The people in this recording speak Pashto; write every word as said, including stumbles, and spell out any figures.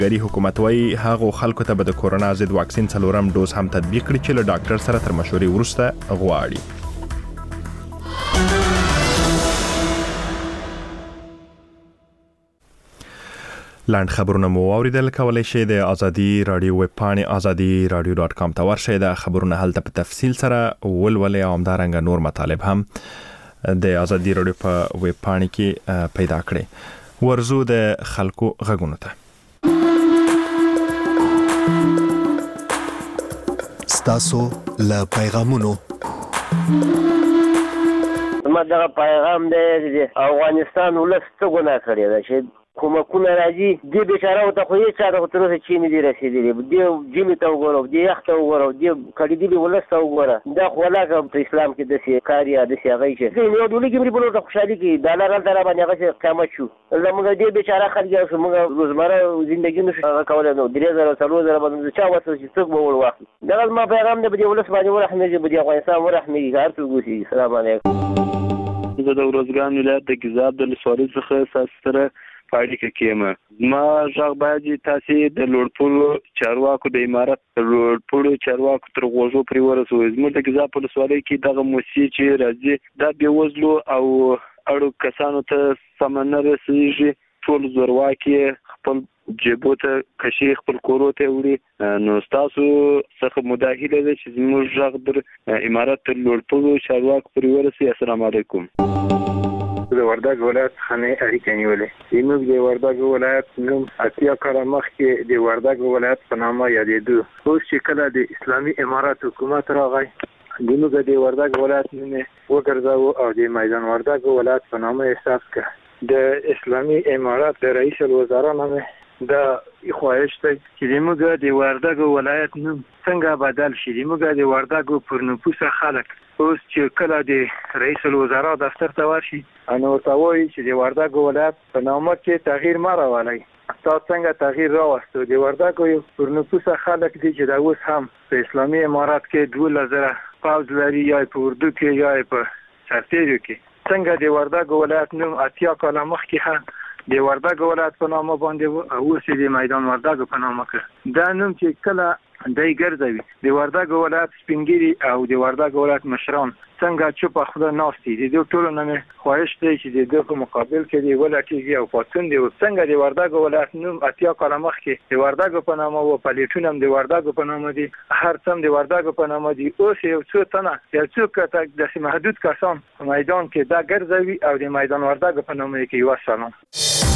ګری حکومت وايي هغه خلکو ته به د کورونا ضد واکسین څلورم ډوز هم تطبیق کړي چې له ډاکټر سره تر مشورې وروسته غواړي. لاند خبرونه مو واوریدل. کولای شئ د ازادي رادیو ویب پاڼې ازادي رادیو ډاټ کام ته ورشئ. د خبرونه هلته په تفصیل سره ولولئ او همدارنګه نور مطالب هم د ازادي رادیو په ویب پاڼې کې پیدا کړئ. ورزو د خلکو غږونو ته. ستاسو له پیغامونو ما دا پیغام دی افغانستان ولس څه ګناه کړې ده چې کومکونه راځي دې بیچاره ته خو هیڅ چا ته تر اوسه چی نه دي رسېدلي. دې جمعې ته وګوره، دې یخ ته وګوره، دې کړېدلي ولس ته وګوره. دا خو ولاکه په اسلام کې داسې کار یا داسې هغه چې یو ډولۍ کې بلو ته خوشحالي کوي دا هغه هلته را باندې هغسې قیامت شو. زموږ دې بیچاره خلک شو موږ روزمره زندګي نه شو هغه کولی نو درې زره څلور زره به چا وسه چې څوک به ور واخلي. دغه زما پیغام دی به دې ولس باندې ورحمېږي، به دې افغانستان ورحمېږي، هر څوک اوسېږي. السلام علیکم. زه د ارزګان ولایت د ګیزاب د ولسوالۍ څخه ستاسو سره په اړیکه کې یم. زما غږ باید تاسې د لوړپوړو چارواکو د امارت د لوړپوړو چارواکو تر غوږو پرې ورسوئ. زموږ د ګیزاب په ولسوالۍ کې دغه موسسې چې راځي دا بېوزلو او اړو کسانو ته سمه نه رسېږي. ټول زورواکي خپل جیبو ته کشي، خپل کورو ته وړي. نو ستاسو څخه مدا هیله ده چې زموږ غږ در امارت تر لوړپوړو چارواکو پرې ورسوي. السلام علیکم. د وردګ ولایت څخه اړیکه نیولې. زموږ د وردګ ولایت نوم اتیا کاله مخکې د وردګ ولایت په نامه یادېده. اوس چې کله د اسلامي امارت حکومت راغی زموږ د وردګ ولایت نوم وګرځاوه او د میدان وردګ ولایت په نامه احساس کړ. د اسلامي امارت د رئیس الوزرا نامه دا خواهش دی چې زموږ د وردګ ولایت نوم څنګه بدل شي. زموږ د وردګ پر نفوس خلک اوس چې کله د رئیس الوزرا دفتر ته ورشي نو ورته وایي چې د وردګ ولایت په نامه کې تغییر مه راولئ. تا څنګه تغییر راوستو؟ د وردګ پر نفوس خلک دي چې دا اوس هم په اسلامي امارت کې دولس زره پوځ لري، یا په اردو کې یا په سرتیرو کې. څنګه د وردګ ولایت نوم اتیا کاله مخکې هم د وردګ ولایت په نامه باندې اوس د میدان وردګ په نامه کړ. دا نوم چې کله دی ګرځوي د وردګ ولایت سپینګیري او د وردګ ولایت مشران څنګه چوپ خوله ناستي. د دې ټولو نه خواهش دی چې د دې په مقابل کې دی ولټیږي او پاتون دی. څنګه د وردګ ولایت نوم اتیا کاله مخکې د وردګ په نامه او پلیټونه هم د وردګ په نامه دي، هر څه د وردګ په نامه دي. اوس یو څو تنه یو څو د محدود کسان په میدان کې دا ګرځوي او د میدان وردګ په نامه کې یو سلام.